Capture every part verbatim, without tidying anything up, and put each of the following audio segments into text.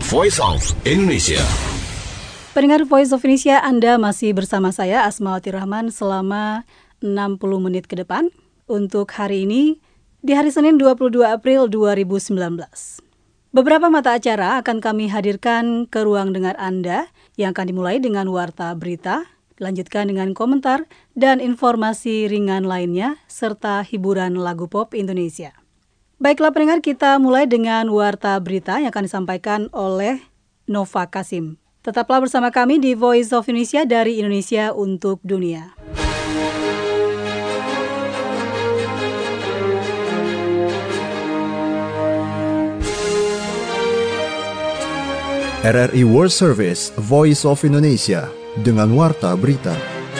Voice of Indonesia. Pendengar Voice of Indonesia, Anda masih bersama saya Asmawati Rahman selama enam puluh menit ke depan untuk hari ini di hari Senin dua puluh dua April dua ribu sembilan belas. Beberapa mata acara akan kami hadirkan ke ruang dengar Anda yang akan dimulai dengan warta berita, dilanjutkan dengan komentar dan informasi ringan lainnya serta hiburan lagu pop Indonesia. Baiklah pendengar, kita mulai dengan warta berita yang akan disampaikan oleh Nova Kasim. Tetaplah bersama kami di Voice of Indonesia dari Indonesia untuk Dunia. R R I World Service Voice of Indonesia dengan warta berita.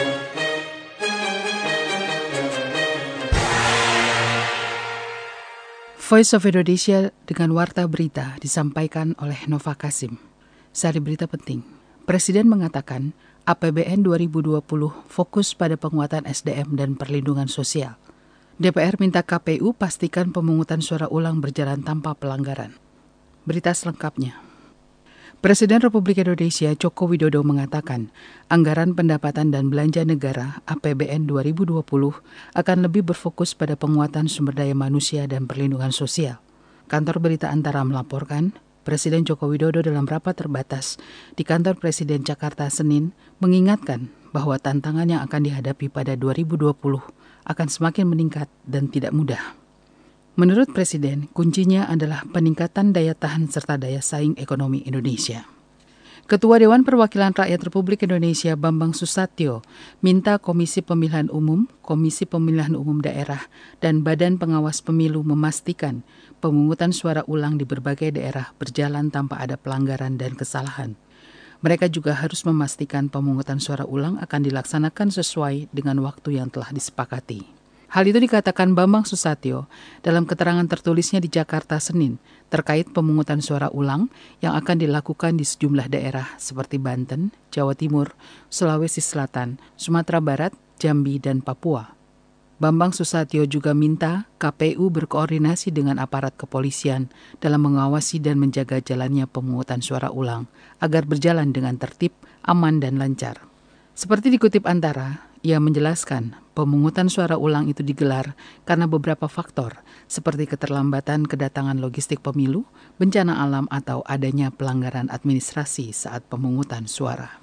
Voice of Indonesia dengan warta berita disampaikan oleh Nova Kasim. Sari berita penting. Presiden mengatakan A P B N dua ribu dua puluh fokus pada penguatan S D M dan perlindungan sosial. D P R minta K P U pastikan pemungutan suara ulang berjalan tanpa pelanggaran. Berita selengkapnya. Presiden Republik Indonesia Joko Widodo mengatakan anggaran pendapatan dan belanja negara A P B N dua ribu dua puluh akan lebih berfokus pada penguatan sumber daya manusia dan perlindungan sosial. Kantor Berita Antara melaporkan, Presiden Joko Widodo dalam rapat terbatas di Kantor Presiden Jakarta Senin mengingatkan bahwa tantangan yang akan dihadapi pada dua ribu dua puluh akan semakin meningkat dan tidak mudah. Menurut Presiden, kuncinya adalah peningkatan daya tahan serta daya saing ekonomi Indonesia. Ketua Dewan Perwakilan Rakyat Republik Indonesia Bambang Susatyo minta Komisi Pemilihan Umum, Komisi Pemilihan Umum Daerah, dan Badan Pengawas Pemilu memastikan pemungutan suara ulang di berbagai daerah berjalan tanpa ada pelanggaran dan kesalahan. Mereka juga harus memastikan pemungutan suara ulang akan dilaksanakan sesuai dengan waktu yang telah disepakati. Hal itu dikatakan Bambang Susatyo dalam keterangan tertulisnya di Jakarta Senin terkait pemungutan suara ulang yang akan dilakukan di sejumlah daerah seperti Banten, Jawa Timur, Sulawesi Selatan, Sumatera Barat, Jambi, dan Papua. Bambang Susatyo juga minta K P U berkoordinasi dengan aparat kepolisian dalam mengawasi dan menjaga jalannya pemungutan suara ulang agar berjalan dengan tertib, aman, dan lancar. Seperti dikutip Antara, ia menjelaskan pemungutan suara ulang itu digelar karena beberapa faktor seperti keterlambatan kedatangan logistik pemilu, bencana alam, atau adanya pelanggaran administrasi saat pemungutan suara.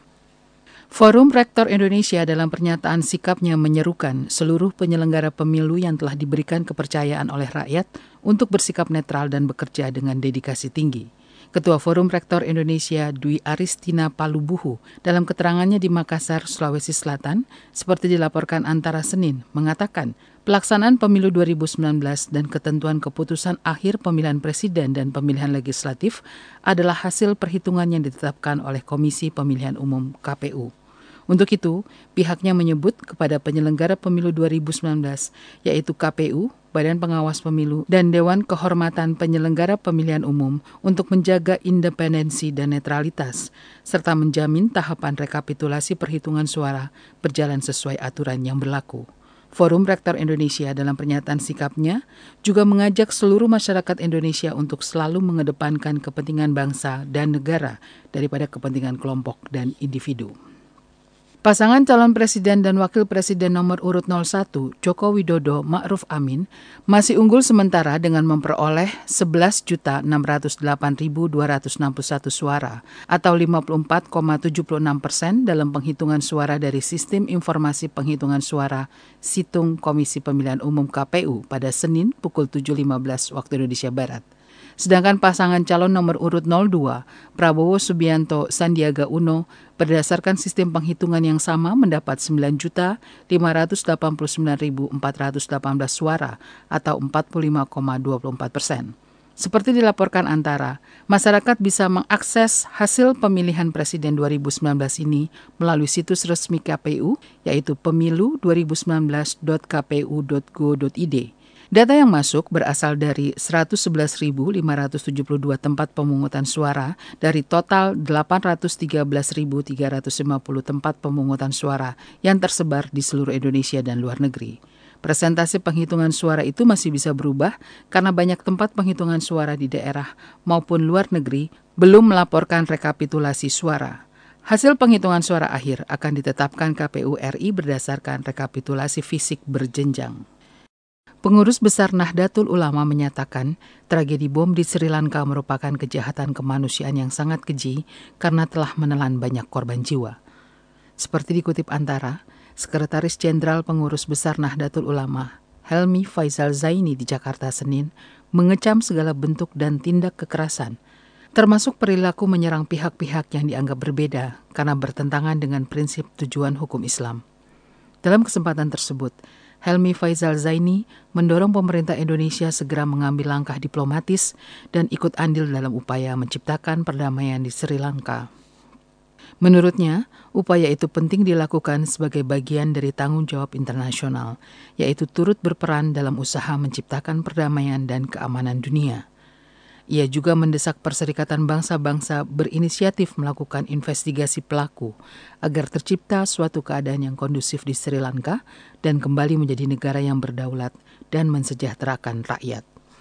Forum Rektor Indonesia dalam pernyataan sikapnya menyerukan seluruh penyelenggara pemilu yang telah diberikan kepercayaan oleh rakyat untuk bersikap netral dan bekerja dengan dedikasi tinggi. Ketua Forum Rektor Indonesia Dwi Aristina Palubuhu dalam keterangannya di Makassar, Sulawesi Selatan, seperti dilaporkan Antara Senin, mengatakan pelaksanaan pemilu dua ribu sembilan belas dan ketentuan keputusan akhir pemilihan presiden dan pemilihan legislatif adalah hasil perhitungan yang ditetapkan oleh Komisi Pemilihan Umum K P U. Untuk itu, pihaknya menyebut kepada penyelenggara pemilu dua ribu sembilan belas, yaitu K P U, Badan Pengawas Pemilu, dan Dewan Kehormatan Penyelenggara Pemilihan Umum untuk menjaga independensi dan netralitas, serta menjamin tahapan rekapitulasi perhitungan suara berjalan sesuai aturan yang berlaku. Forum Rektor Indonesia dalam pernyataan sikapnya juga mengajak seluruh masyarakat Indonesia untuk selalu mengedepankan kepentingan bangsa dan negara daripada kepentingan kelompok dan individu. Pasangan calon presiden dan wakil presiden nomor urut nol satu, Joko Widodo Ma'ruf Amin, masih unggul sementara dengan memperoleh sebelas juta enam ratus delapan ribu dua ratus enam puluh satu suara atau lima puluh empat koma tujuh enam persen dalam penghitungan suara dari Sistem Informasi Penghitungan Suara Situng Komisi Pemilihan Umum K P U pada Senin pukul tujuh lima belas waktu Indonesia Barat. Sedangkan pasangan calon nomor urut nol dua, Prabowo Subianto Sandiaga Uno, berdasarkan sistem penghitungan yang sama mendapat sembilan juta lima ratus delapan puluh sembilan ribu empat ratus delapan belas suara atau empat puluh lima koma dua empat persen. Seperti dilaporkan Antara, masyarakat bisa mengakses hasil pemilihan presiden dua ribu sembilan belas ini melalui situs resmi K P U, yaitu pemilu dua ribu sembilan belas titik k p u titik go titik i d. Data yang masuk berasal dari seratus sebelas ribu lima ratus tujuh puluh dua tempat pemungutan suara dari total delapan ratus tiga belas ribu tiga ratus lima puluh tempat pemungutan suara yang tersebar di seluruh Indonesia dan luar negeri. Persentase penghitungan suara itu masih bisa berubah karena banyak tempat penghitungan suara di daerah maupun luar negeri belum melaporkan rekapitulasi suara. Hasil penghitungan suara akhir akan ditetapkan K P U R I berdasarkan rekapitulasi fisik berjenjang. Pengurus Besar Nahdlatul Ulama menyatakan tragedi bom di Sri Lanka merupakan kejahatan kemanusiaan yang sangat keji karena telah menelan banyak korban jiwa. Seperti dikutip Antara, Sekretaris Jenderal Pengurus Besar Nahdlatul Ulama, Helmi Faisal Zaini di Jakarta Senin, mengecam segala bentuk dan tindak kekerasan, termasuk perilaku menyerang pihak-pihak yang dianggap berbeda karena bertentangan dengan prinsip tujuan hukum Islam. Dalam kesempatan tersebut, Helmi Faisal Zaini mendorong pemerintah Indonesia segera mengambil langkah diplomatis dan ikut andil dalam upaya menciptakan perdamaian di Sri Lanka. Menurutnya, upaya itu penting dilakukan sebagai bagian dari tanggung jawab internasional, yaitu turut berperan dalam usaha menciptakan perdamaian dan keamanan dunia. Ia juga mendesak Perserikatan Bangsa-Bangsa berinisiatif melakukan investigasi pelaku agar tercipta suatu keadaan yang kondusif di Sri Lanka dan kembali menjadi negara yang berdaulat dan mensejahterakan rakyat.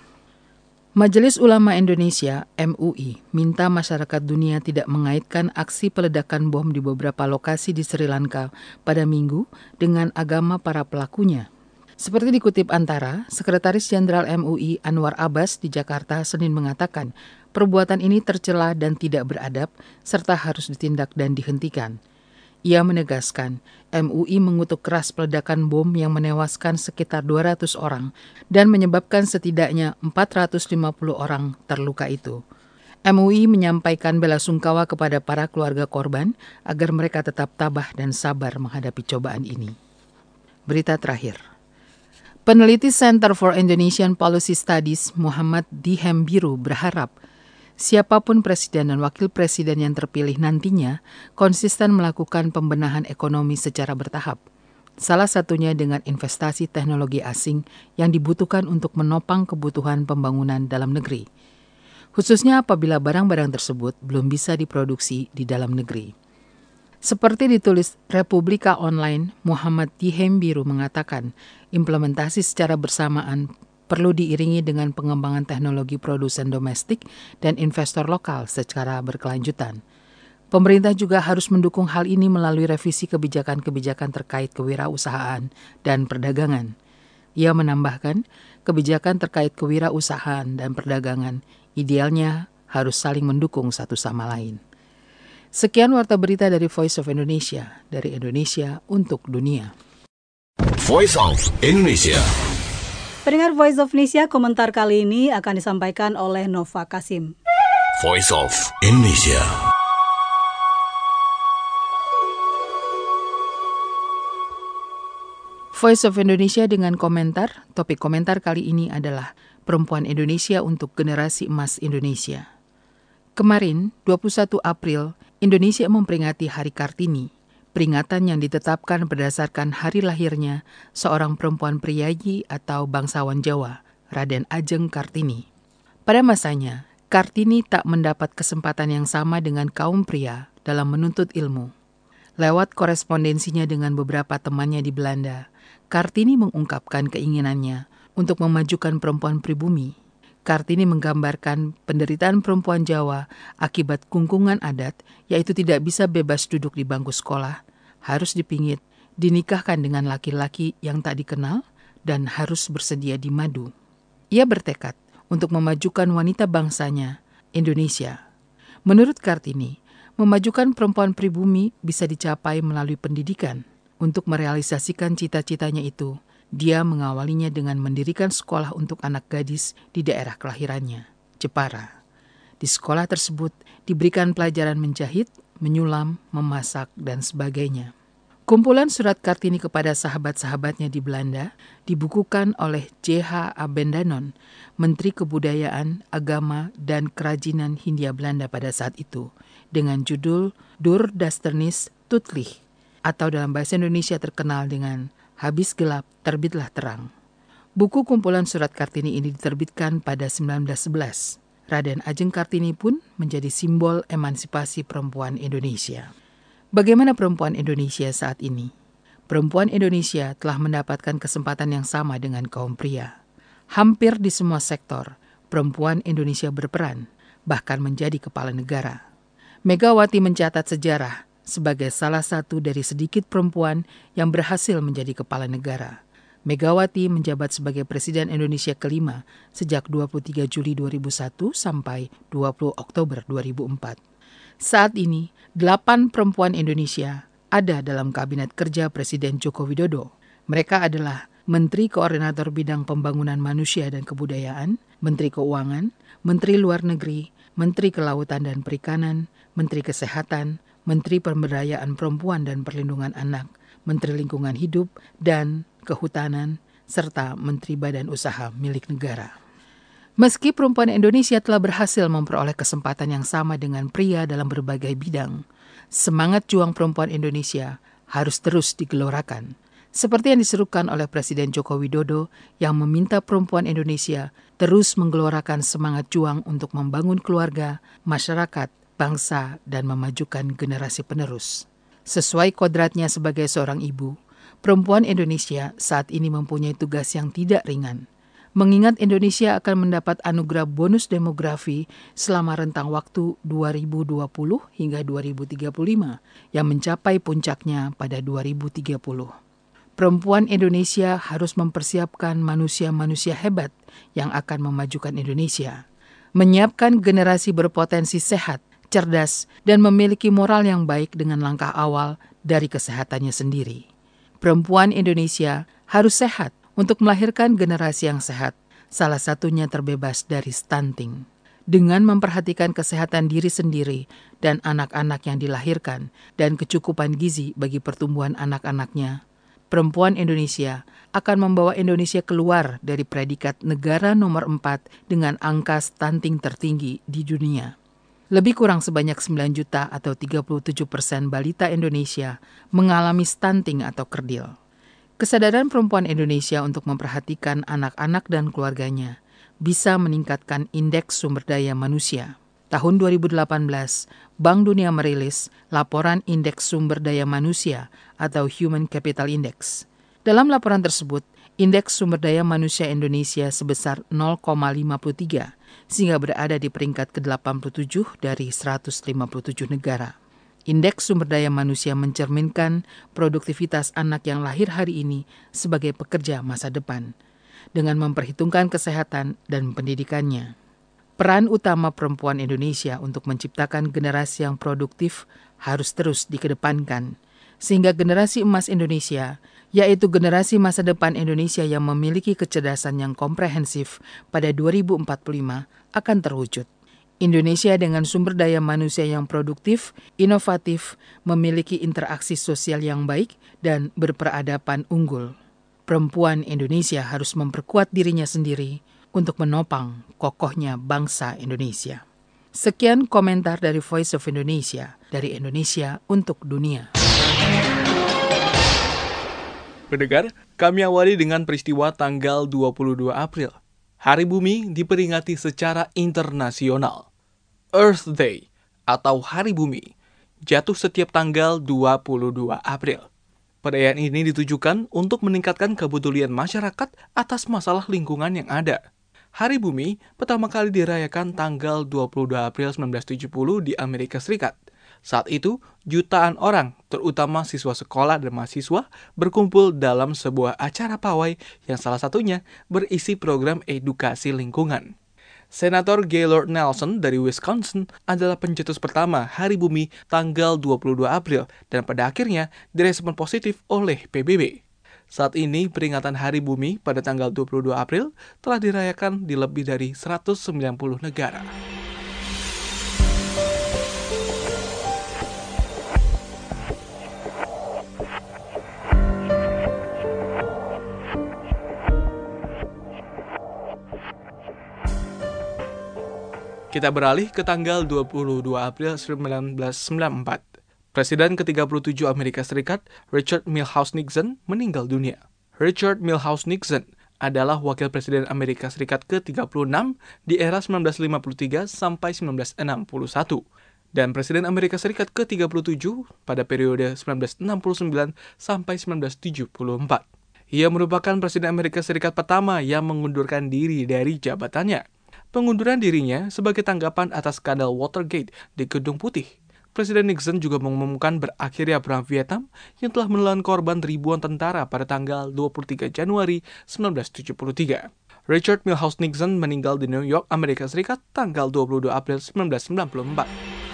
Majelis Ulama Indonesia (M U I) minta masyarakat dunia tidak mengaitkan aksi peledakan bom di beberapa lokasi di Sri Lanka pada Minggu dengan agama para pelakunya. Seperti dikutip Antara, Sekretaris Jenderal M U I Anwar Abbas di Jakarta Senin mengatakan perbuatan ini tercela dan tidak beradab serta harus ditindak dan dihentikan. Ia menegaskan, M U I mengutuk keras peledakan bom yang menewaskan sekitar dua ratus orang dan menyebabkan setidaknya empat ratus lima puluh orang terluka itu. M U I menyampaikan belasungkawa kepada para keluarga korban agar mereka tetap tabah dan sabar menghadapi cobaan ini. Berita terakhir. Peneliti Center for Indonesian Policy Studies Muhammad Dihembiru berharap siapapun presiden dan wakil presiden yang terpilih nantinya konsisten melakukan pembenahan ekonomi secara bertahap. Salah satunya dengan investasi teknologi asing yang dibutuhkan untuk menopang kebutuhan pembangunan dalam negeri. Khususnya apabila barang-barang tersebut belum bisa diproduksi di dalam negeri. Seperti ditulis Republika Online, Muhammad Dihembiru mengatakan implementasi secara bersamaan perlu diiringi dengan pengembangan teknologi produsen domestik dan investor lokal secara berkelanjutan. Pemerintah juga harus mendukung hal ini melalui revisi kebijakan-kebijakan terkait kewirausahaan dan perdagangan. Ia menambahkan, kebijakan terkait kewirausahaan dan perdagangan idealnya harus saling mendukung satu sama lain. Sekian warta berita dari Voice of Indonesia, dari Indonesia untuk dunia. Voice of Indonesia. Pendengar Voice of Indonesia, komentar kali ini akan disampaikan oleh Nova Kasim. Voice of Indonesia. Voice of Indonesia dengan komentar, topik komentar kali ini adalah Perempuan Indonesia untuk Generasi Emas Indonesia. Kemarin, dua puluh satu April, Indonesia memperingati Hari Kartini, peringatan yang ditetapkan berdasarkan hari lahirnya seorang perempuan priyayi atau bangsawan Jawa, Raden Ajeng Kartini. Pada masanya, Kartini tak mendapat kesempatan yang sama dengan kaum pria dalam menuntut ilmu. Lewat korespondensinya dengan beberapa temannya di Belanda, Kartini mengungkapkan keinginannya untuk memajukan perempuan pribumi. Kartini menggambarkan penderitaan perempuan Jawa akibat kungkungan adat, yaitu tidak bisa bebas duduk di bangku sekolah, harus dipingit, dinikahkan dengan laki-laki yang tak dikenal, dan harus bersedia dimadu. Ia bertekad untuk memajukan wanita bangsanya, Indonesia. Menurut Kartini, memajukan perempuan pribumi bisa dicapai melalui pendidikan. Untuk merealisasikan cita-citanya itu, dia mengawalinya dengan mendirikan sekolah untuk anak gadis di daerah kelahirannya, Jepara. Di sekolah tersebut diberikan pelajaran menjahit, menyulam, memasak, dan sebagainya. Kumpulan surat Kartini kepada sahabat-sahabatnya di Belanda dibukukan oleh J H Abendanon, Menteri Kebudayaan, Agama, dan Kerajinan Hindia Belanda pada saat itu, dengan judul Dur Dasternis Tutlich, atau dalam bahasa Indonesia terkenal dengan Habis Gelap, Terbitlah Terang. Buku kumpulan surat Kartini ini diterbitkan pada sembilan belas sebelas. Raden Ajeng Kartini pun menjadi simbol emansipasi perempuan Indonesia. Bagaimana perempuan Indonesia saat ini? perempuan Indonesia telah mendapatkan kesempatan yang sama dengan kaum pria. Hampir di semua sektor, perempuan Indonesia berperan, bahkan menjadi kepala negara. Megawati mencatat sejarah sebagai salah satu dari sedikit perempuan yang berhasil menjadi kepala negara. Megawati menjabat sebagai Presiden Indonesia kelima sejak dua puluh tiga Juli dua ribu satu sampai dua puluh Oktober dua ribu empat. Saat ini, delapan perempuan Indonesia ada dalam Kabinet Kerja Presiden Joko Widodo. Mereka adalah Menteri Koordinator Bidang Pembangunan Manusia dan Kebudayaan, Menteri Keuangan, Menteri Luar Negeri, Menteri Kelautan dan Perikanan, Menteri Kesehatan, Menteri Pemberdayaan Perempuan dan Perlindungan Anak, Menteri Lingkungan Hidup dan Kehutanan, serta Menteri Badan Usaha Milik Negara. Meski perempuan Indonesia telah berhasil memperoleh kesempatan yang sama dengan pria dalam berbagai bidang, semangat juang perempuan Indonesia harus terus digelorakan. Seperti yang diserukan oleh Presiden Joko Widodo yang meminta perempuan Indonesia terus menggelorakan semangat juang untuk membangun keluarga, masyarakat, bangsa, dan memajukan generasi penerus. Sesuai kodratnya sebagai seorang ibu, perempuan Indonesia saat ini mempunyai tugas yang tidak ringan. Mengingat Indonesia akan mendapat anugerah bonus demografi selama rentang waktu dua ribu dua puluh hingga dua ribu tiga puluh lima yang mencapai puncaknya pada dua ribu tiga puluh. Perempuan Indonesia harus mempersiapkan manusia-manusia hebat yang akan memajukan Indonesia. Menyiapkan generasi berpotensi sehat, cerdas, dan memiliki moral yang baik dengan langkah awal dari kesehatannya sendiri. Perempuan Indonesia harus sehat untuk melahirkan generasi yang sehat, salah satunya terbebas dari stunting. Dengan memperhatikan kesehatan diri sendiri dan anak-anak yang dilahirkan dan kecukupan gizi bagi pertumbuhan anak-anaknya, perempuan Indonesia akan membawa Indonesia keluar dari predikat negara nomor empat dengan angka stunting tertinggi di dunia. Lebih kurang sebanyak sembilan juta atau tiga puluh tujuh persen balita Indonesia mengalami stunting atau kerdil. Kesadaran perempuan Indonesia untuk memperhatikan anak-anak dan keluarganya bisa meningkatkan indeks sumber daya manusia. Tahun dua ribu delapan belas, Bank Dunia merilis laporan Indeks Sumber Daya Manusia atau Human Capital Index. Dalam laporan tersebut, Indeks Sumber Daya Manusia Indonesia sebesar nol koma lima puluh tiga, sehingga berada di peringkat ke delapan puluh tujuh dari seratus lima puluh tujuh negara. Indeks Sumber Daya Manusia mencerminkan produktivitas anak yang lahir hari ini sebagai pekerja masa depan, dengan memperhitungkan kesehatan dan pendidikannya. Peran utama perempuan Indonesia untuk menciptakan generasi yang produktif harus terus dikedepankan, sehingga generasi emas Indonesia, yaitu generasi masa depan Indonesia yang memiliki kecerdasan yang komprehensif pada dua ribu empat puluh lima akan terwujud. Indonesia dengan sumber daya manusia yang produktif, inovatif, memiliki interaksi sosial yang baik, dan berperadaban unggul. Perempuan Indonesia harus memperkuat dirinya sendiri untuk menopang kokohnya bangsa Indonesia. Sekian komentar dari Voice of Indonesia, dari Indonesia untuk dunia. Pendengar, kami awali dengan peristiwa tanggal dua puluh dua April. Hari Bumi diperingati secara internasional. Earth Day atau Hari Bumi jatuh setiap tanggal dua puluh dua April. Perayaan ini ditujukan untuk meningkatkan kepedulian masyarakat atas masalah lingkungan yang ada. Hari Bumi pertama kali dirayakan tanggal dua puluh dua April seribu sembilan ratus tujuh puluh di Amerika Serikat. Saat itu, jutaan orang, terutama siswa sekolah dan mahasiswa, berkumpul dalam sebuah acara pawai yang salah satunya berisi program edukasi lingkungan. Senator Gaylord Nelson dari Wisconsin adalah pencetus pertama Hari Bumi tanggal dua puluh dua April dan pada akhirnya direspon positif oleh P B B. Saat ini, peringatan Hari Bumi pada tanggal dua puluh dua April telah dirayakan di lebih dari seratus sembilan puluh negara. Kita beralih ke tanggal dua puluh dua April seribu sembilan ratus sembilan puluh empat. Presiden ke tiga puluh tujuh Amerika Serikat, Richard Milhous Nixon, meninggal dunia. Richard Milhous Nixon adalah wakil presiden Amerika Serikat ke tiga puluh enam di era seribu sembilan ratus lima puluh tiga sampai seribu sembilan ratus enam puluh satu. dan Presiden Amerika Serikat ke tiga puluh tujuh pada periode sembilan belas enam puluh sembilan sampai sembilan belas tujuh puluh empat. Ia merupakan Presiden Amerika Serikat pertama yang mengundurkan diri dari jabatannya. Pengunduran dirinya sebagai tanggapan atas skandal Watergate di Gedung Putih. Presiden Nixon juga mengumumkan berakhirnya Perang Vietnam yang telah menelan korban ribuan tentara pada tanggal dua puluh tiga Januari sembilan belas tujuh puluh tiga. Richard Milhous Nixon meninggal di New York, Amerika Serikat tanggal dua puluh dua April sembilan belas sembilan puluh empat.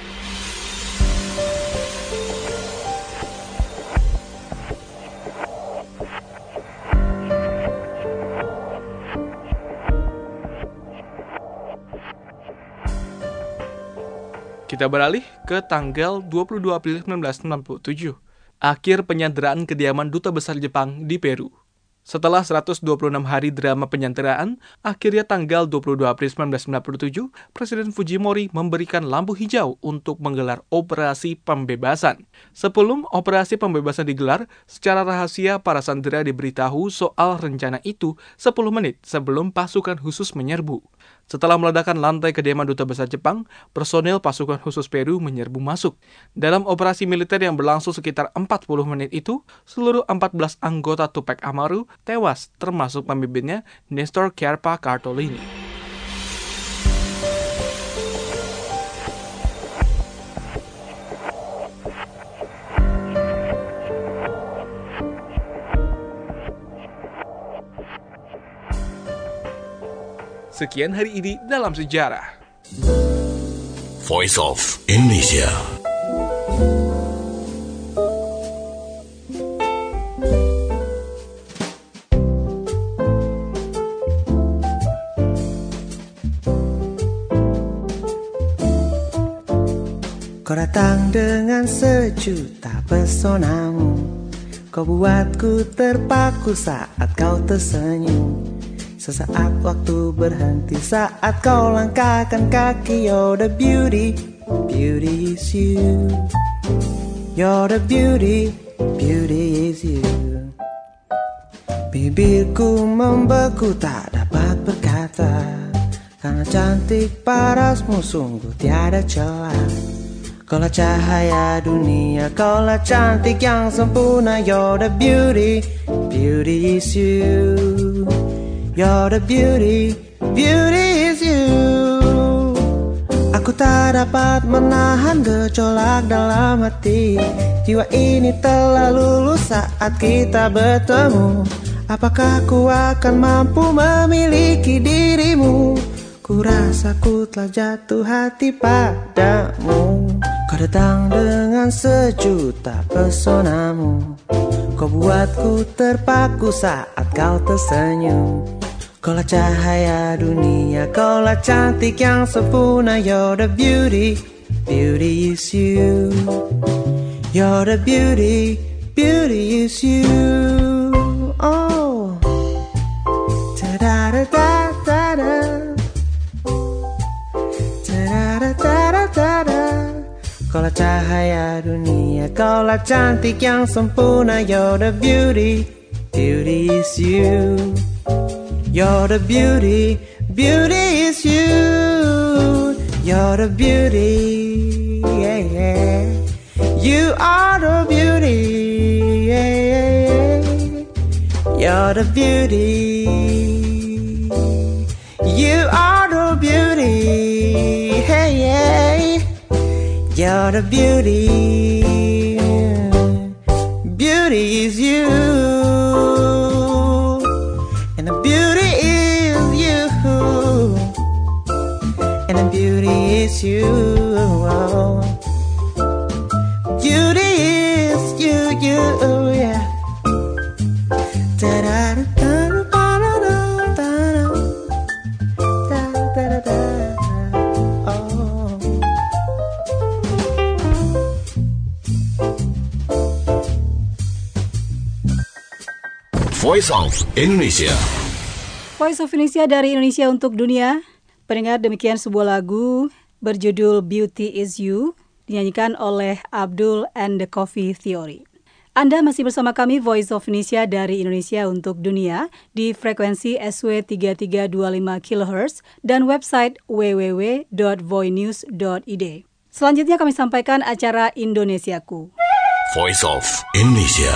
Kita beralih ke tanggal dua puluh dua April sembilan belas sembilan puluh tujuh, akhir penyanderaan kediaman Duta Besar Jepang di Peru. Setelah seratus dua puluh enam hari drama penyanderaan, akhirnya tanggal dua puluh dua April sembilan belas sembilan puluh tujuh, Presiden Fujimori memberikan lampu hijau untuk menggelar operasi pembebasan. Sebelum operasi pembebasan digelar, secara rahasia para sandera diberitahu soal rencana itu sepuluh menit sebelum pasukan khusus menyerbu. Setelah meledakkan lantai kediaman Duta Besar Jepang, personel pasukan khusus Peru menyerbu masuk. Dalam operasi militer yang berlangsung sekitar empat puluh menit itu, seluruh empat belas anggota Tupac Amaru tewas, termasuk pemimpinnya Nestor Kierpa Cartolini. Sekian hari ini dalam sejarah. Voice of Indonesia. Kau datang dengan sejuta pesonamu, kau buatku terpaku saat kau tersenyum. Sesaat waktu berhenti saat kau langkahkan kaki. You're the beauty, beauty is you. You're the beauty, beauty is you. Bibirku membeku tak dapat berkata, karena cantik parasmu sungguh tiada celah. Kaulah cahaya dunia, kaulah cantik yang sempurna. You're the beauty, beauty is you. You're the beauty, beauty is you. Aku tak dapat menahan gejolak dalam hati. Jiwa ini telah lulus saat kita bertemu. Apakah ku akan mampu memiliki dirimu? Ku rasa ku telah jatuh hati padamu. Kau datang dengan sejuta pesonamu, kau buatku terpaku saat kau tersenyum. Kaulah cahaya dunia, kaulah cantik yang sempurna. You're the beauty, beauty is you. You're the beauty, beauty is you. Oh, ta-da-da-da-da-da, ta-da-da-da-da-da. Kaulah cahaya dunia, kaulah cantik yang sempurna. You're the beauty, beauty is you. You're the beauty, beauty is you. You're the beauty, yeah, yeah. You are the beauty, yeah, yeah, yeah. You're the beauty. You are the beauty, hey, yeah. You're the beauty. Beauty is you. And the beauty is you. And the beauty is you. Beauty is you, you, yeah. Voice of Indonesia. Voice of Indonesia dari Indonesia untuk dunia. Pendengar, demikian sebuah lagu berjudul Beauty is You, dinyanyikan oleh Abdul and the Coffee Theory. Anda masih bersama kami Voice of Indonesia dari Indonesia untuk dunia di frekuensi S W tiga tiga dua lima kilohertz dan website w w w dot voinews dot i d. Selanjutnya kami sampaikan acara Indonesiaku. Voice of Indonesia.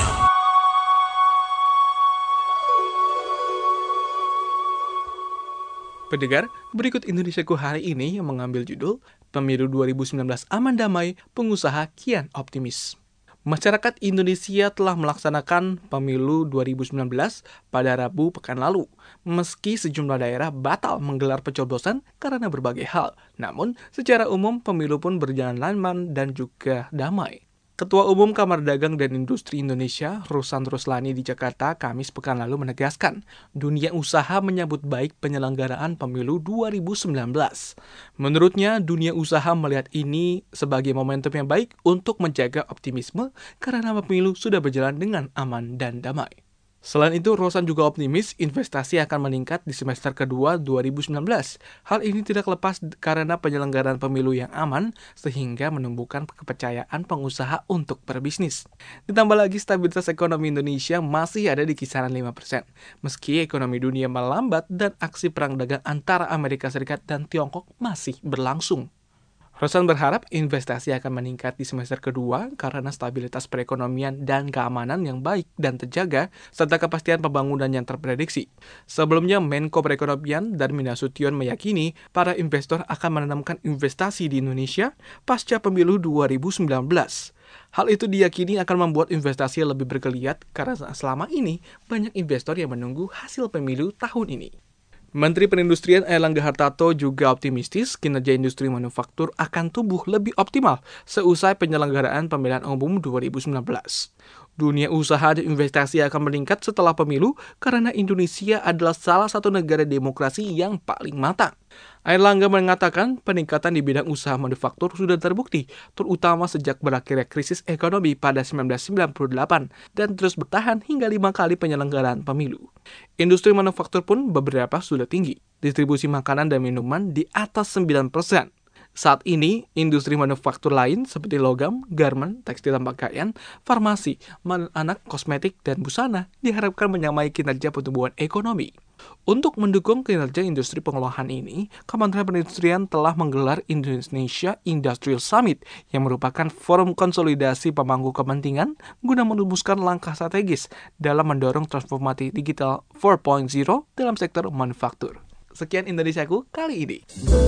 Pendengar, berikut Indonesiaku hari ini yang mengambil judul Pemilu dua ribu sembilan belas aman damai, pengusaha kian optimis. Masyarakat Indonesia telah melaksanakan pemilu dua ribu sembilan belas pada Rabu pekan lalu. Meski sejumlah daerah batal menggelar pencoblosan karena berbagai hal, namun secara umum pemilu pun berjalan aman dan juga damai. Ketua Umum Kamar Dagang dan Industri Indonesia, Ruslan Ruslani di Jakarta, Kamis pekan lalu menegaskan, dunia usaha menyambut baik penyelenggaraan pemilu dua ribu sembilan belas. Menurutnya, dunia usaha melihat ini sebagai momentum yang baik untuk menjaga optimisme karena pemilu sudah berjalan dengan aman dan damai. Selain itu, Ruslan juga optimis investasi akan meningkat di semester kedua dua ribu sembilan belas. Hal ini tidak lepas karena penyelenggaraan pemilu yang aman, sehingga menumbuhkan kepercayaan pengusaha untuk berbisnis. Ditambah lagi, stabilitas ekonomi Indonesia masih ada di kisaran lima persen. Meski ekonomi dunia melambat dan aksi perang dagang antara Amerika Serikat dan Tiongkok masih berlangsung. Ruslan berharap investasi akan meningkat di semester kedua karena stabilitas perekonomian dan keamanan yang baik dan terjaga, serta kepastian pembangunan yang terprediksi. Sebelumnya, Menko Perekonomian Darmin Nasution meyakini para investor akan menanamkan investasi di Indonesia pasca pemilu dua ribu sembilan belas. Hal itu diyakini akan membuat investasi lebih bergeliat karena selama ini banyak investor yang menunggu hasil pemilu tahun ini. Menteri Perindustrian Airlangga Hartarto juga optimistis kinerja industri manufaktur akan tumbuh lebih optimal seusai penyelenggaraan pemilihan umum dua ribu sembilan belas. Dunia usaha dan investasi akan meningkat setelah pemilu karena Indonesia adalah salah satu negara demokrasi yang paling matang. Airlangga mengatakan peningkatan di bidang usaha manufaktur sudah terbukti, terutama sejak berakhirnya krisis ekonomi pada sembilan belas sembilan puluh delapan dan terus bertahan hingga lima kali penyelenggaraan pemilu. Industri manufaktur pun beberapa sudah tinggi, distribusi makanan dan minuman di atas sembilan persen. Saat ini, industri manufaktur lain seperti logam, garmen, tekstil dan pakaian, farmasi, anak, kosmetik, dan busana diharapkan menyamai kinerja pertumbuhan ekonomi. Untuk mendukung kinerja industri pengolahan ini, Kementerian Perindustrian telah menggelar Indonesia Industrial Summit yang merupakan forum konsolidasi pemangku kepentingan guna merumuskan langkah strategis dalam mendorong transformasi digital empat titik nol dalam sektor manufaktur. Sekian Indonesiaku kali ini.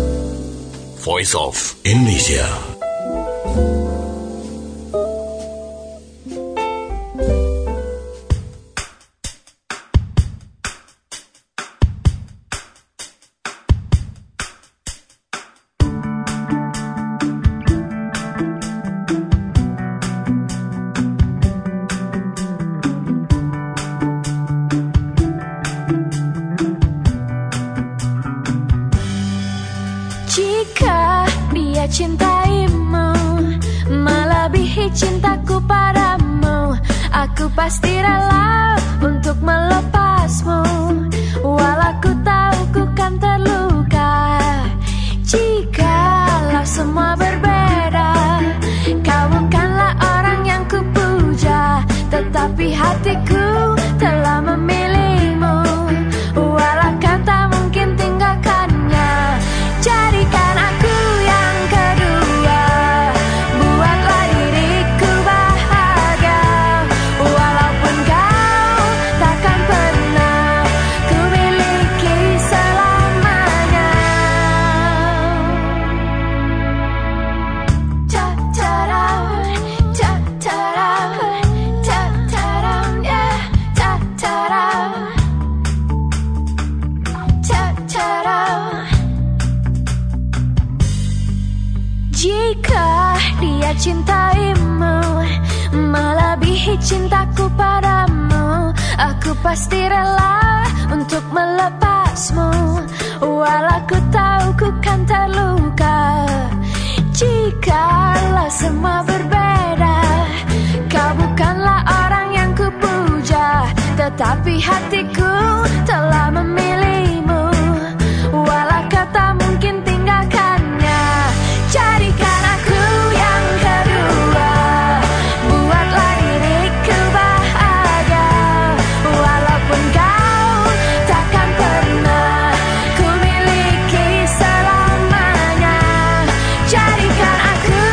Voice of Indonesia. Cintaimu melebihi cintaku padamu, aku pasti rela untuk melepasmu, walau ku tahu ku kan terluka. Jikalau semua berbeda, kau bukanlah orang yang ku puja, tetapi hatiku telah memilihmu, walau kau tak mungkin tinggalkannya. Jadikan aku yang kedua, buatlah diriku bahagia, walaupun kau takkan pernah ku miliki selamanya. Ta-ta-da, ta-ta-da, ta-ta-da, yeah, ta-ta-da, ta-ta-da. Jika dia cintaimu melebihi cintaku padamu, aku pasti rela untuk melepasmu, walau ku tahu ku kan terluka. Jikalau semua berbeda, kau bukanlah orang yang ku puja, tetapi hatiku telah memilihmu, walau kau tak mungkin tinggalkannya. Jadikan aku yang kedua, buatlah diriku bahagia, walaupun kau takkan pernah ku miliki selamanya. Jadikan aku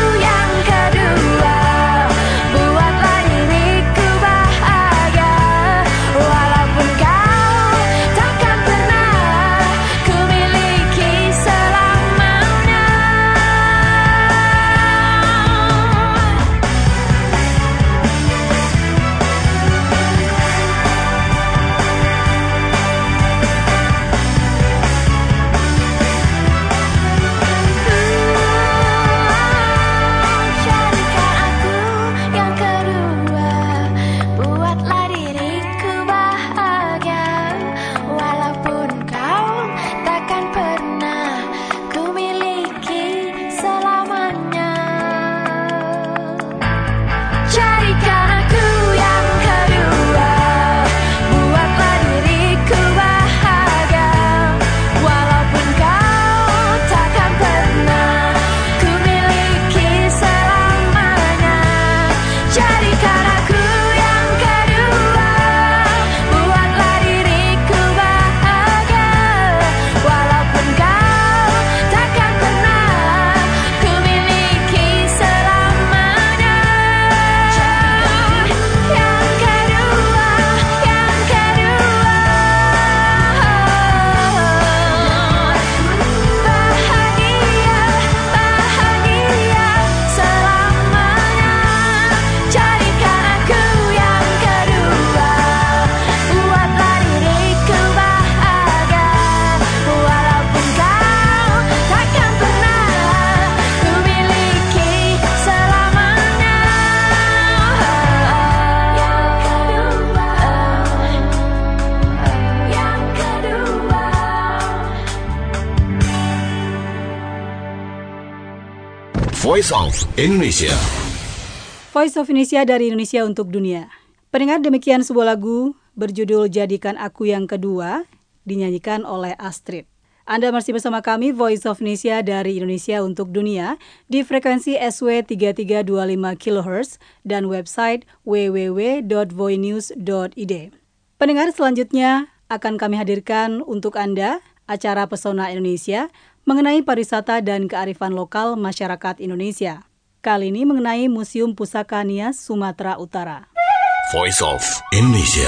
Voice of Indonesia. Voice of Indonesia dari Indonesia untuk dunia. Pendengar, demikian sebuah lagu berjudul Jadikan Aku Yang Kedua, dinyanyikan oleh Astrid. Anda masih bersama kami, Voice of Indonesia dari Indonesia untuk dunia, di frekuensi S W tiga tiga dua lima kilohertz dan website w w w dot voinews dot i d. Pendengar, selanjutnya akan kami hadirkan untuk Anda acara Pesona Indonesia mengenai pariwisata dan kearifan lokal masyarakat Indonesia. Kali ini mengenai Museum Pusaka Nias Sumatera Utara. Voice of Indonesia.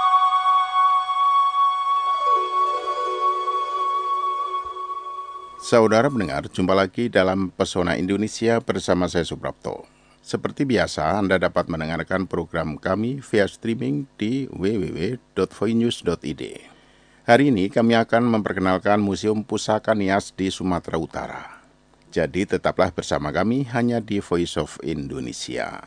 Saudara pendengar, jumpa lagi dalam Pesona Indonesia bersama saya Suprapto. Seperti biasa, Anda dapat mendengarkan program kami via streaming di w w w dot voinews dot i d. Hari ini kami akan memperkenalkan Museum Pusaka Nias di Sumatera Utara. Jadi tetaplah bersama kami hanya di Voice of Indonesia.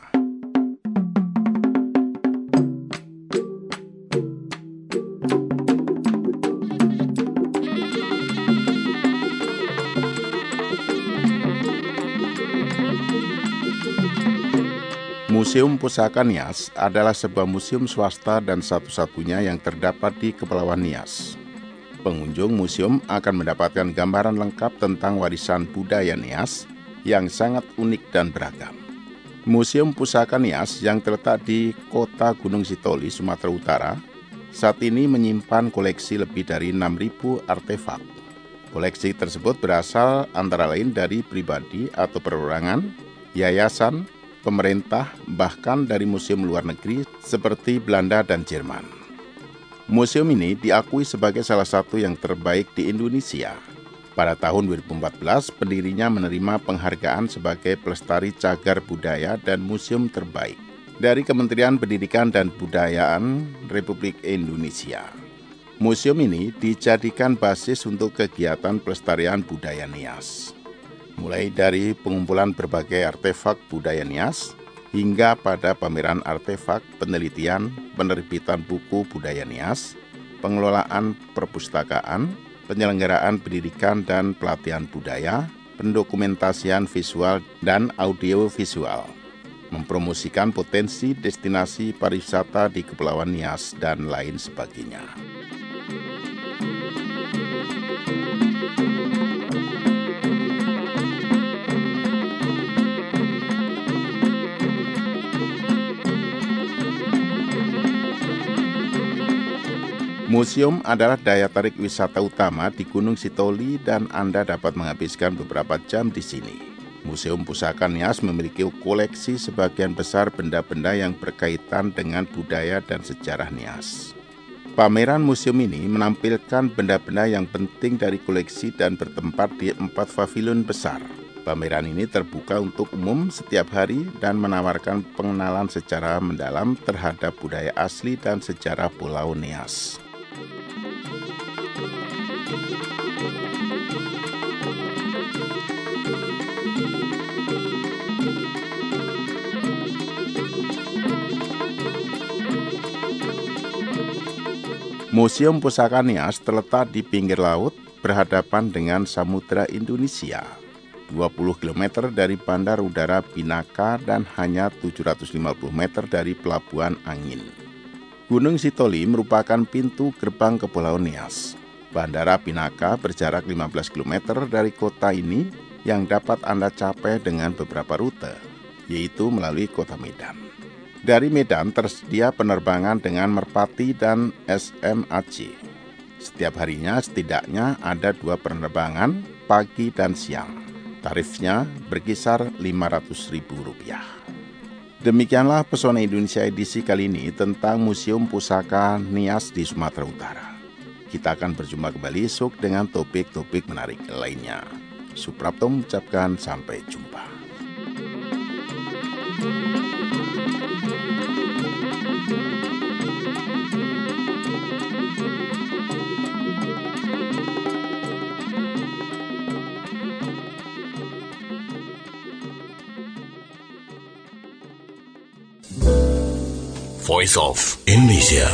Museum Pusaka Nias adalah sebuah museum swasta dan satu-satunya yang terdapat di Kepulauan Nias. Pengunjung museum akan mendapatkan gambaran lengkap tentang warisan budaya Nias yang sangat unik dan beragam. Museum Pusaka Nias yang terletak di Kota Gunung Sitoli, Sumatera Utara, saat ini menyimpan koleksi lebih dari enam ribu artefak. Koleksi tersebut berasal antara lain dari pribadi atau perorangan, yayasan, pemerintah, bahkan dari museum luar negeri seperti Belanda dan Jerman. Museum ini diakui sebagai salah satu yang terbaik di Indonesia. Pada tahun dua ribu empat belas, pendirinya menerima penghargaan sebagai pelestari cagar budaya dan museum terbaik dari Kementerian Pendidikan dan Kebudayaan Republik Indonesia. Museum ini dijadikan basis untuk kegiatan pelestarian budaya Nias. Mulai dari pengumpulan berbagai artefak budaya Nias, hingga pada pameran artefak, penelitian, penerbitan buku budaya Nias, pengelolaan perpustakaan, penyelenggaraan pendidikan dan pelatihan budaya, pendokumentasian visual dan audio visual, mempromosikan potensi destinasi pariwisata di Kepulauan Nias, dan lain sebagainya. Museum adalah daya tarik wisata utama di Gunung Sitoli dan Anda dapat menghabiskan beberapa jam di sini. Museum Pusaka Nias memiliki koleksi sebagian besar benda-benda yang berkaitan dengan budaya dan sejarah Nias. Pameran museum ini menampilkan benda-benda yang penting dari koleksi dan bertempat di empat pavilion besar. Pameran ini terbuka untuk umum setiap hari dan menawarkan pengenalan secara mendalam terhadap budaya asli dan sejarah Pulau Nias. Museum Pusaka Nias terletak di pinggir laut berhadapan dengan Samudra Indonesia, dua puluh kilometer dari Bandar Udara Binaka dan hanya tujuh ratus lima puluh meter dari Pelabuhan Angin. Gunung Sitoli merupakan pintu gerbang Kepulauan Nias. Bandara Binaka berjarak lima belas kilometer dari kota ini yang dapat Anda capai dengan beberapa rute, yaitu melalui kota Medan. Dari Medan tersedia penerbangan dengan Merpati dan S M A C. Setiap harinya setidaknya ada dua penerbangan, pagi dan siang. Tarifnya berkisar lima ratus ribu rupiah. Demikianlah Pesona Indonesia edisi kali ini tentang Museum Pusaka Nias di Sumatera Utara. Kita akan berjumpa kembali esok dengan topik-topik menarik lainnya. Suprapto mengucapkan sampai jumpa. Voice of Indonesia.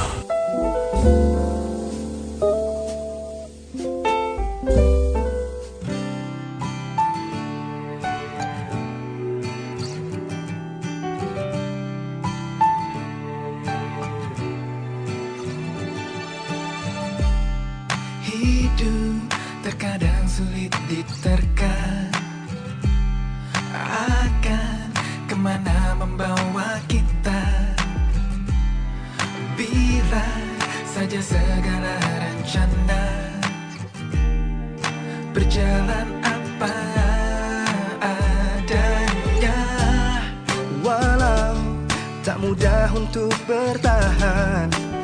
sulit diterka akan kemana membawa kita, bila saja segala rencana berjalan apa adanya. Walau tak mudah untuk bertahan,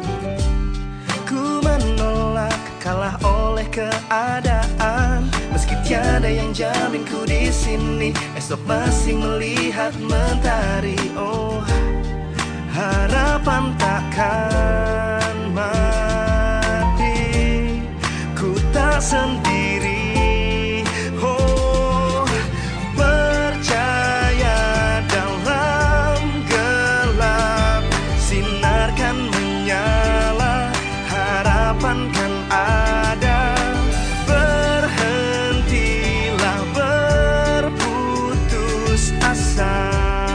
ku menolak kalah oleh keadaan. Meski tiada yang jamin ku di sini, esok masih melihat mentari. Oh, harapan takkan mati, ku tak sendiri. Oh, percaya dalam gelap, sinar kan menyala, harapan kan ada. Berhentilah berputus asa,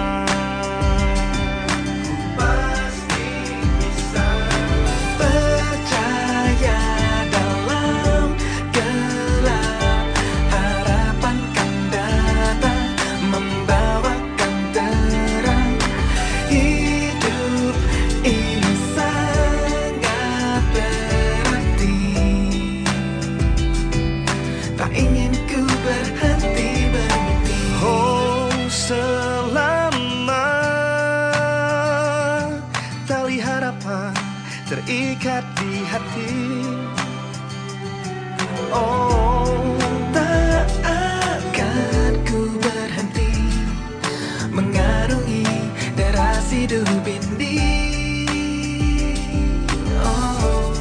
ku pasti bisa. Percaya dalam gelap, harapan kan datang membawakan terang. Hidup ini sangat berarti, tak ingin ku berhenti bermimpi. Oh, selama tali harapan terikat di hati, oh, tak akan ku berhenti mengarungi deras hidup ini. Oh,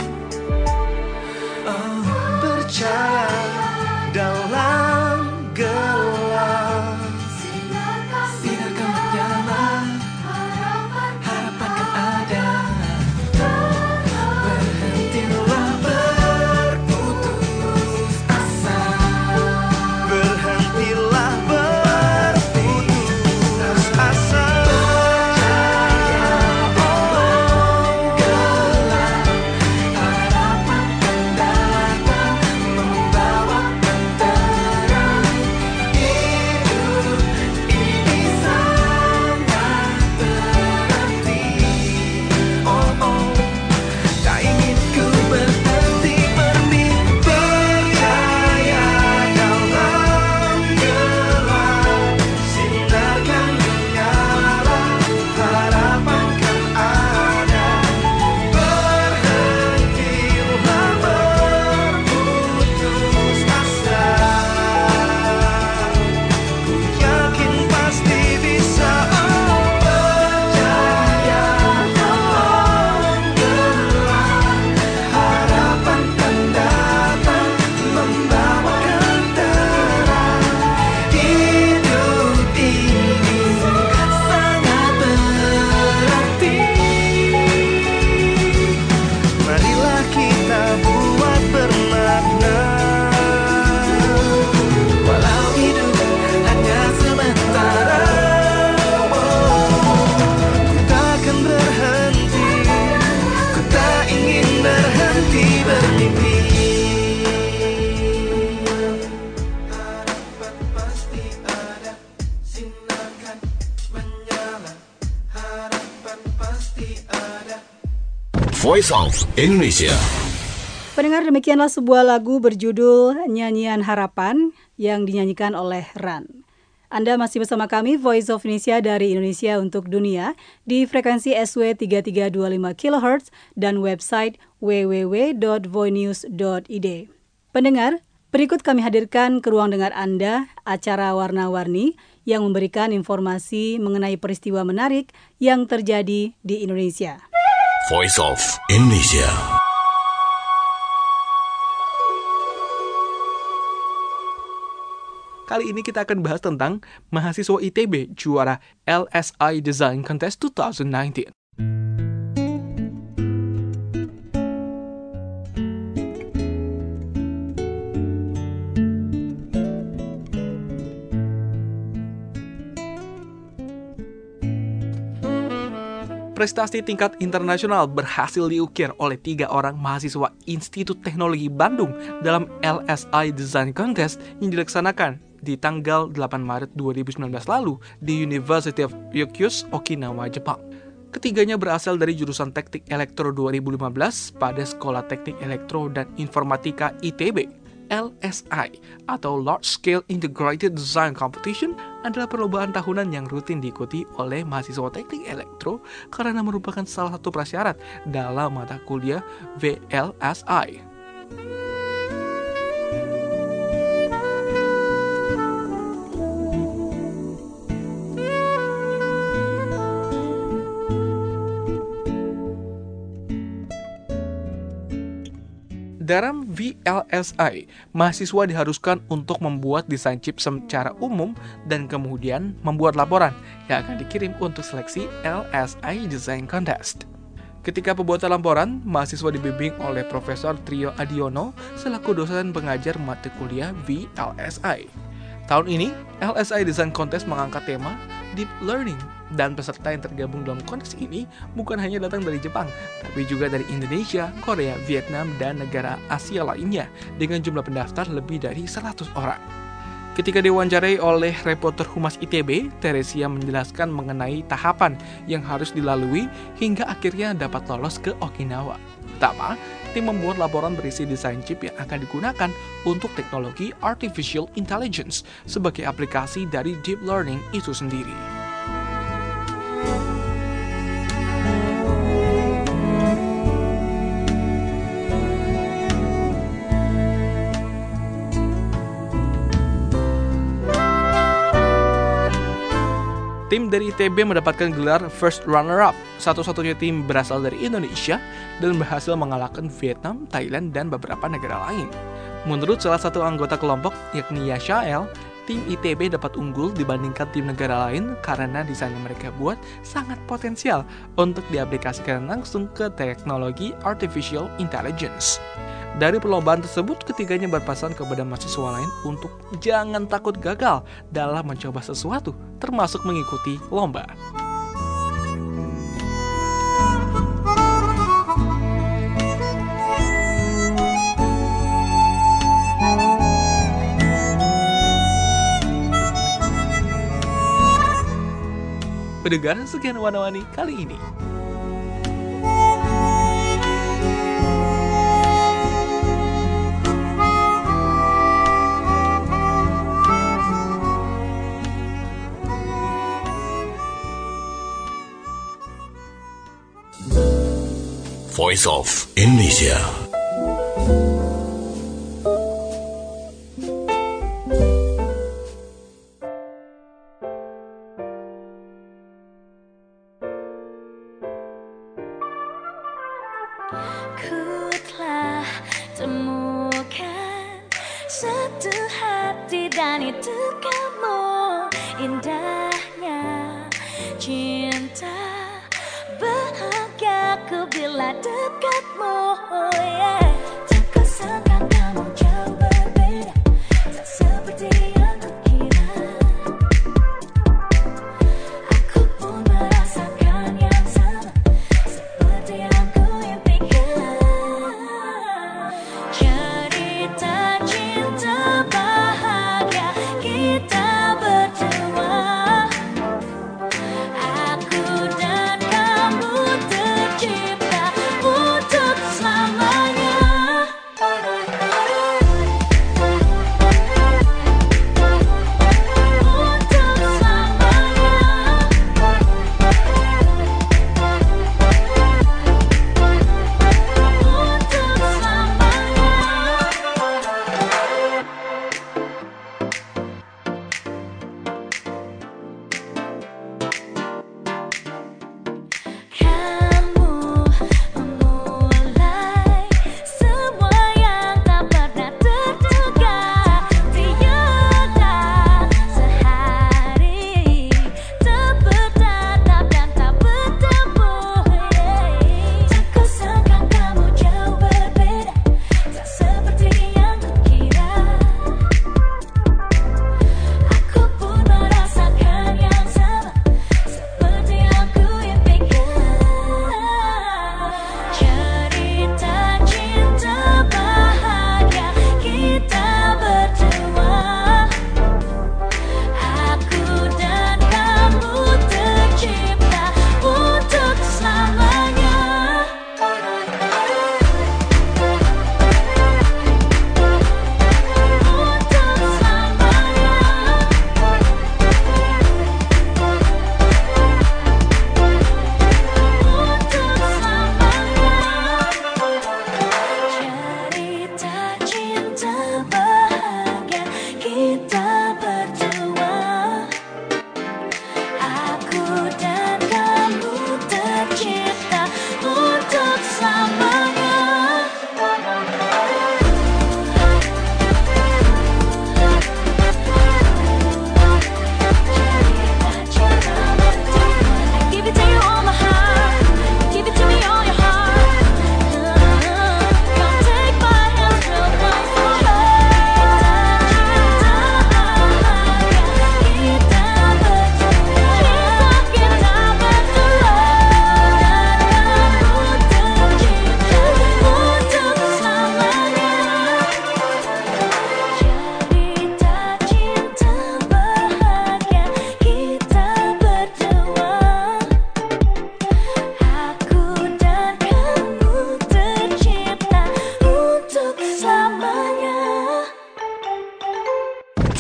oh, percaya dalam gelap, sinar kan menyala, harapan kan ada. Berhentilah berputus asa, berhentilah berputus asa. Dalam gelap, harapan kan datang membawakan terang. Hidup ini sangat berarti. Oh, oh, tak ingin ku berhenti bermimpi. Percaya dalam gelap, sinar kan menyala, harapan kan ada. Berhentilah berputus asa, ku yakin pasti bisa. Oh, percaya dalam gelap, harapan kan datang membawakan terang. Hidup ini sangat berarti, marilah kita buat bermakna. Walau hidup hanya sementara, oh, ku takkan berhenti, ku tak ingin berhenti bermimpi. Harapan pasti ada, sinar kan menyala, harapan pasti ada. Voice of Indonesia. Pendengar, demikianlah sebuah lagu berjudul Nyanyian Harapan yang dinyanyikan oleh Ran. Anda masih bersama kami, Voice of Indonesia dari Indonesia untuk Dunia, di frekuensi S W tiga tiga dua lima kilohertz dan website w w w dot voinews dot i d. Pendengar, berikut kami hadirkan ke ruang dengar Anda acara Warna-Warni yang memberikan informasi mengenai peristiwa menarik yang terjadi di Indonesia. Voice of Indonesia. Kali ini kita akan bahas tentang mahasiswa I T B juara L S I Design Contest dua ribu sembilan belas. Prestasi tingkat internasional berhasil diukir oleh tiga orang mahasiswa Institut Teknologi Bandung dalam L S I Design Contest yang dilaksanakan di tanggal delapan Maret dua ribu sembilan belas lalu di University of Ryukyu, Okinawa, Jepang. Ketiganya berasal dari jurusan Teknik Elektro dua ribu lima belas pada Sekolah Teknik Elektro dan Informatika I T B. L S I atau Large Scale Integrated Design Competition adalah perlombaan tahunan yang rutin diikuti oleh mahasiswa teknik elektro karena merupakan salah satu prasyarat dalam mata kuliah V L S I. Dalam V L S I, mahasiswa diharuskan untuk membuat desain chip secara umum dan kemudian membuat laporan yang akan dikirim untuk seleksi L S I Design Contest. Ketika pembuatan laporan, mahasiswa dibimbing oleh Profesor Trio Adiono selaku dosen pengajar mata kuliah V L S I. Tahun ini, L S I Design Contest mengangkat tema Deep Learning, dan peserta yang tergabung dalam kontes ini bukan hanya datang dari Jepang, tapi juga dari Indonesia, Korea, Vietnam, dan negara Asia lainnya dengan jumlah pendaftar lebih dari seratus orang. Ketika diwawancarai oleh reporter Humas I T B, Teresia menjelaskan mengenai tahapan yang harus dilalui hingga akhirnya dapat lolos ke Okinawa. Pertama, tim membuat laporan berisi desain chip yang akan digunakan untuk teknologi Artificial Intelligence sebagai aplikasi dari Deep Learning itu sendiri. Tim dari I T B mendapatkan gelar First Runner-Up, satu-satunya tim berasal dari Indonesia dan berhasil mengalahkan Vietnam, Thailand, dan beberapa negara lain. Menurut salah satu anggota kelompok, yakni Yashael, tim I T B dapat unggul dibandingkan tim negara lain karena desain yang mereka buat sangat potensial untuk diaplikasikan langsung ke teknologi Artificial Intelligence. Dari perlombaan tersebut, ketiganya berpesan kepada mahasiswa lain untuk jangan takut gagal dalam mencoba sesuatu, termasuk mengikuti lomba. Pendengar, sekian warna-warni kali ini. Voice of Indonesia. Ku telah temukan satu hati dan itu kamu. Indahnya cinta, bahagiaku bila dekatmu, yeah. Tak kusangka kamu jauh berbeda, tak seperti yang kukira. Aku pun merasakan yang sama, seperti yang ku impikan. Cerita cinta bahagia kita berdua, aku dan kamu tercipta untuk selamanya.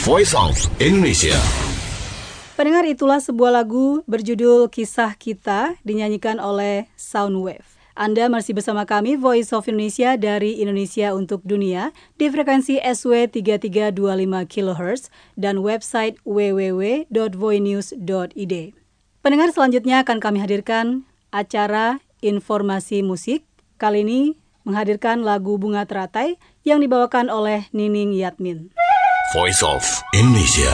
Voice of Indonesia. Pendengar, itulah sebuah lagu berjudul Kisah Kita dinyanyikan oleh Soundwave. Anda masih bersama kami Voice of Indonesia dari Indonesia untuk Dunia di frekuensi S W tiga tiga dua lima kilohertz dan website w w w dot voinews dot i d. Pendengar, selanjutnya akan kami hadirkan acara Informasi Musik. Kali ini menghadirkan lagu Bunga Teratai yang dibawakan oleh Nining Yatmin. Voice of Indonesia.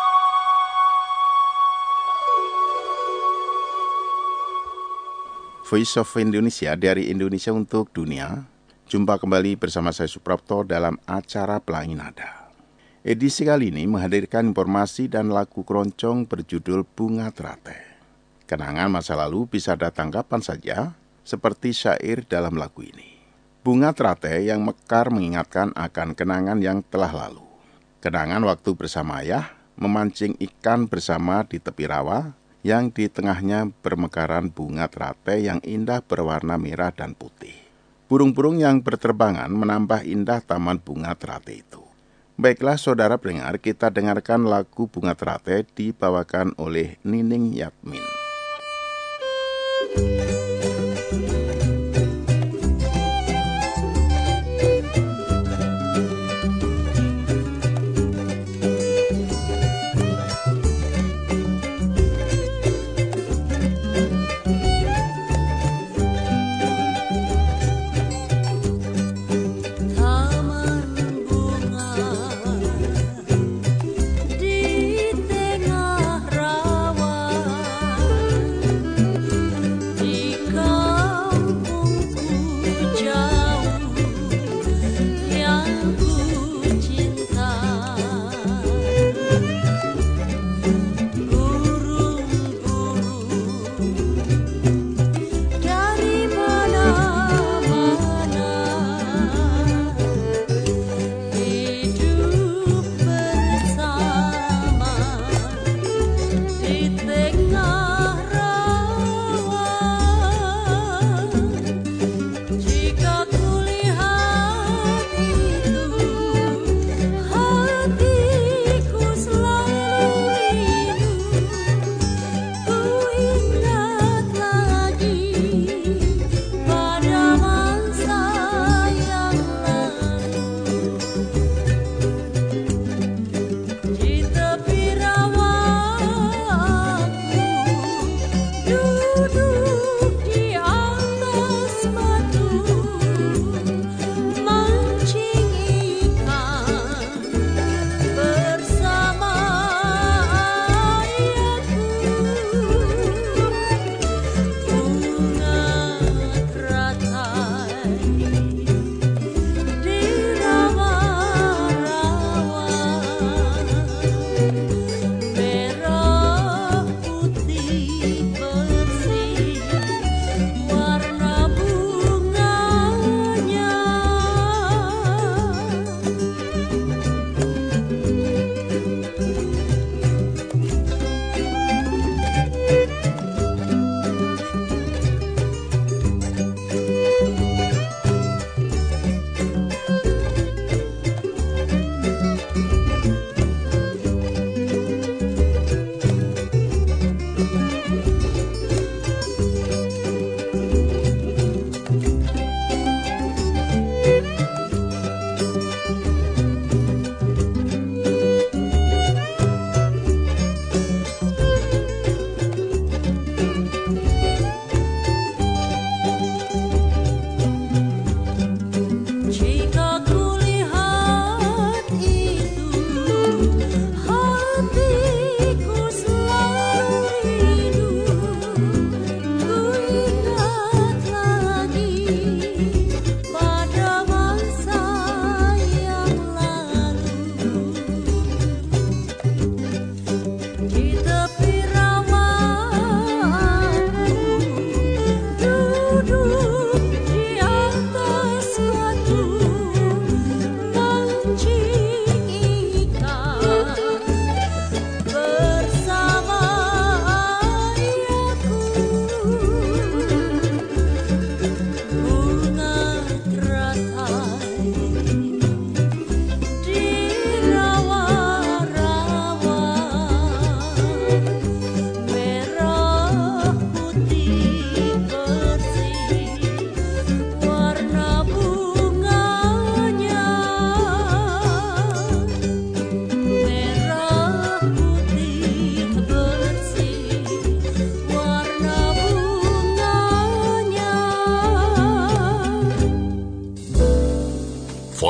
Voice of Indonesia dari Indonesia untuk Dunia. Jumpa kembali bersama saya Suprapto dalam acara Pelangi Nada. Edisi kali ini menghadirkan informasi dan lagu keroncong berjudul Bunga Teratai. Kenangan masa lalu bisa datang kapan saja, seperti syair dalam lagu ini. Bunga teratai yang mekar mengingatkan akan kenangan yang telah lalu. Kenangan waktu bersama ayah, memancing ikan bersama di tepi rawa, yang di tengahnya bermekaran bunga teratai yang indah berwarna merah dan putih. Burung-burung yang berterbangan menambah indah taman bunga teratai itu. Baiklah saudara pendengar, kita dengarkan lagu Bunga Teratai dibawakan oleh Nining Yatmin. Di tengah rawa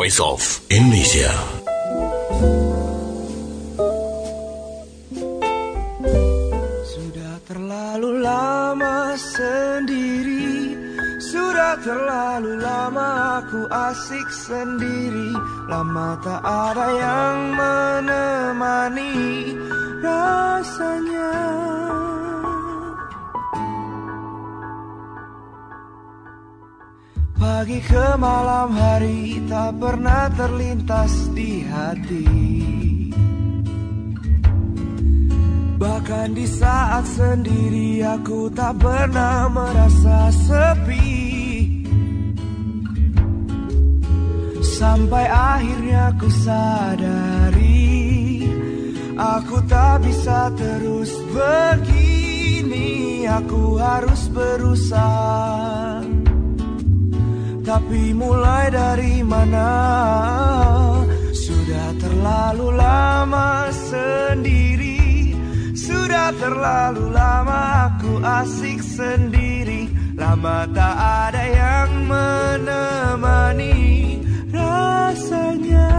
Voice of Indonesia. Sudah terlalu lama sendiri, sudah terlalu lama aku asik sendiri. Lama tak ada yang menemani rasanya. Pagi ke malam hari tak pernah terlintas di hati. Bahkan di saat sendiri aku tak pernah merasa sepi. Sampai akhirnya ku sadari, aku tak bisa terus begini. Aku harus berusaha. Tapi mulai dari mana? Sudah terlalu lama sendiri, sudah terlalu lama aku asik sendiri. Lama tak ada yang menemani rasanya.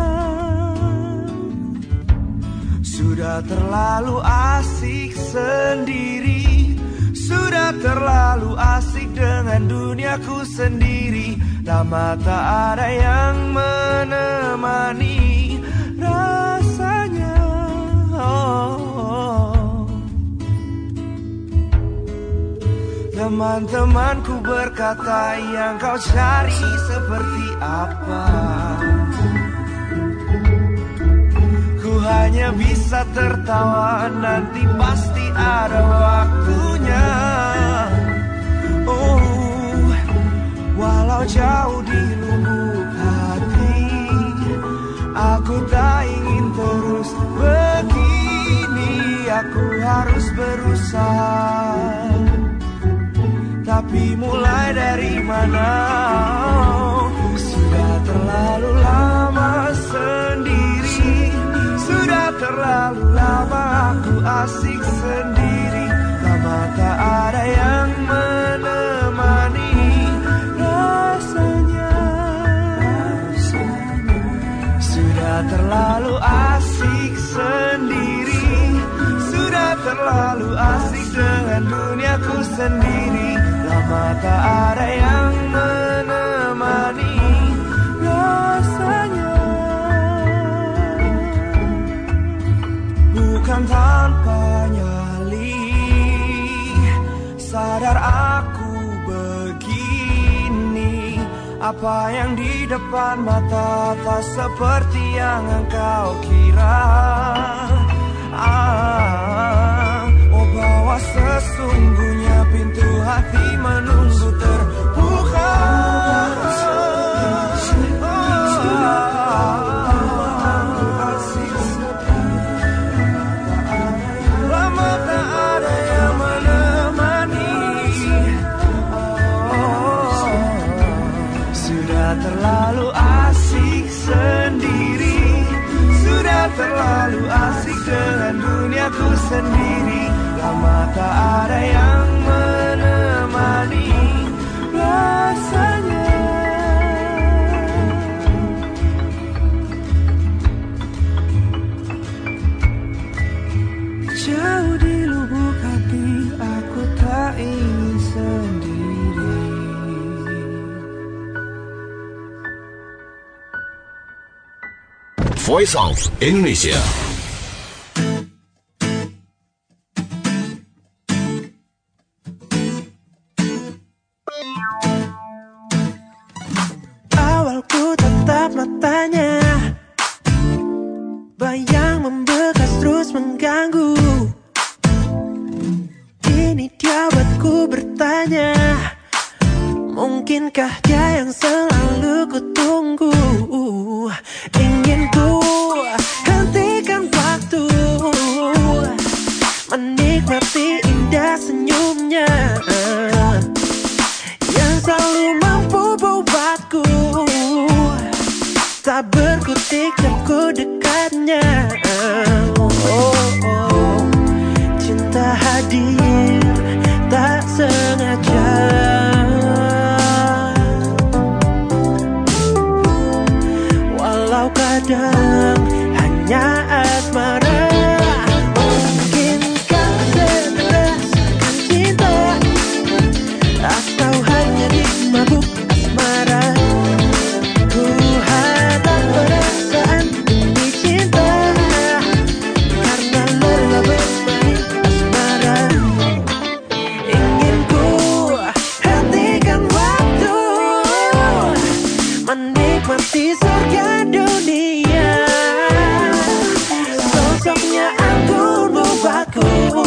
Sudah terlalu asik sendiri, sudah terlalu asik dengan duniaku sendiri. Lama tak ada yang menemani rasanya. Oh. Teman-temanku berkata, yang kau cari seperti apa? Ku hanya bisa tertawa, nanti pasti ada waktunya. Oh, walau jauh di lubuk hati, aku tak ingin terus begini. Aku harus berusaha. Tapi mulai dari mana? Sudah terlalu lama sendiri, sudah terlalu lama aku asik sendiri. Lama tak ada yang menemani rasanya. Sudah terlalu asik sendiri, sudah terlalu asik dengan duniaku sendiri. Lama tak ada yang menemani rasanya. Bukan tanpa nyali, sadar aku begini. Apa yang di depan mata tak seperti yang engkau kira. Ah, oh bahwa sesungguhnya pintu hati menunggu terbuka. Lama tak ada yang menemani. Sudah terlalu asik sendiri, sudah terlalu asik dengan duniaku sendiri. Lama tak ada yang menemani rasanya. Jauh di lubuk hati aku tak ingin sendiri. Voice of Indonesia. Awal ku tatap matanya, bayang membekas terus mengganggu. Ini dia buatku bertanya, mungkinkah dia yang selalu ku tunggu? Ingin ku hentikan waktu, menikmati indah senyumnya yang selalu mampu buatku tak berkutik dan ku dekatnya. Oh, oh, cinta hadir tak sengaja. hanya ampun membuatku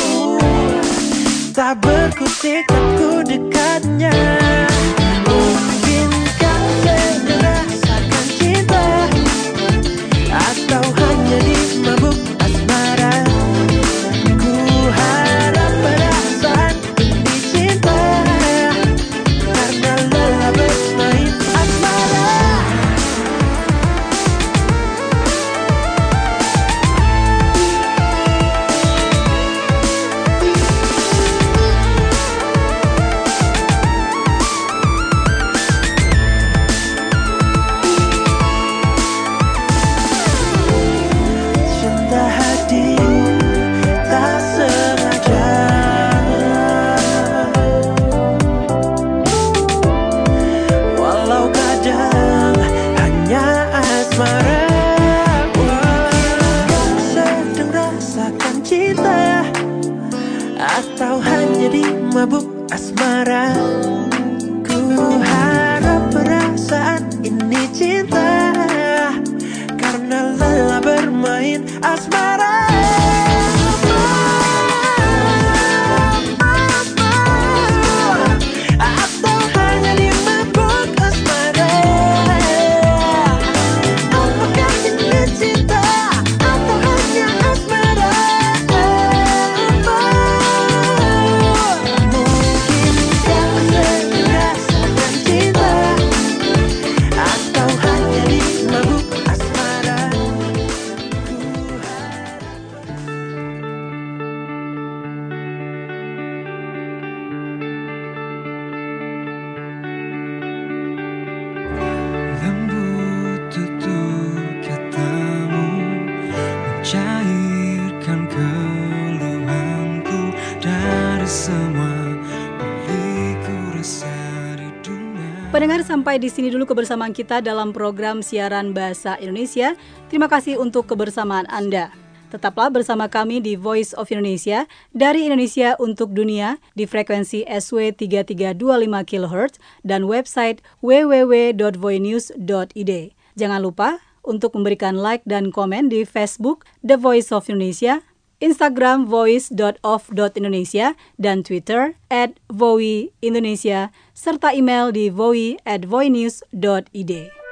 tak berkutik aku dekatnya. Mungkinkah sedang rasakan cinta, atau hanya dimabuk asmara? Ku harap pada saat ini cinta, karena lelah bermain asmara. Atau hanya dimabuk asmara? Ku harap perasaan ini cinta, karena lelah bermain asmara. Atau hanya dimabuk asmara? Apakah ini cinta, atau hanya asmara? Lembut tutur katamu mencairkan keluhanku dari semua beliku rasa di dunia. Pendengar, sampai di sini dulu kebersamaan kita dalam program siaran Bahasa Indonesia. Terima kasih untuk kebersamaan Anda. Tetaplah bersama kami di Voice of Indonesia dari Indonesia untuk dunia di frekuensi S W tiga tiga dua lima kilohertz dan website w w w dot voinews dot i d. Jangan lupa untuk memberikan like dan komen di Facebook The Voice of Indonesia, Instagram voice dot of dot indonesia, dan Twitter at voiindonesia, serta email di voi at voinews dot i d.